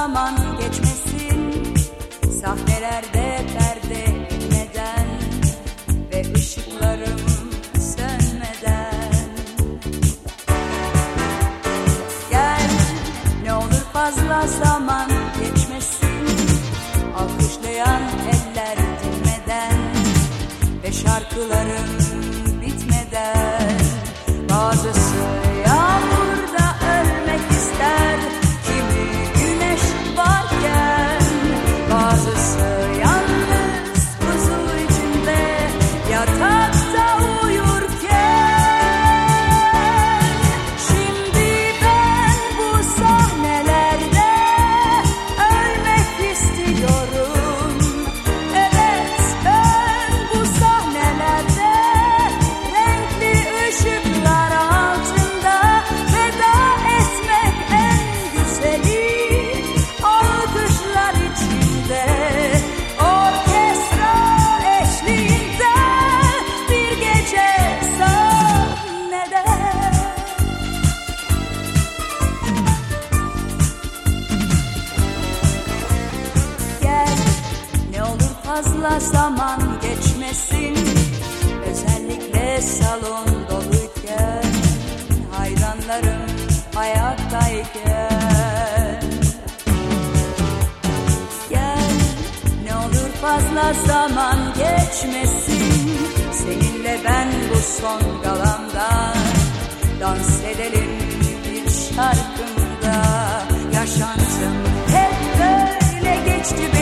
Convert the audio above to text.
zaman geçmesin, sahnelerde perde inmeden ve ışıklarım sönmeden. Gel, ne olur fazla zaman geçmesin, alkışlayan eller dinmeden ve şarkılarım bitmeden. Bazısı yağmurda ölmek ister, kimi güneş varken, bazısı yalnız huzur içinde yatakta uyurken. Şimdi ben bu sahnelerde ölmek istiyorum. Evet, ben bu sahnelerde renkli ışıklar altında veda etmek en güzeli. Alkışlar içinde, orkestra eşliğinde bir gece sahnede. Gel, ne olur fazla zaman geçmesin, özellikle salon doluyken, hayranlarım ayaktayken. Gel, ne olur fazla zaman geçmesin, seninle ben bu son galamda dans edelim bir şarkımda. Yaşantım hep böyle geçti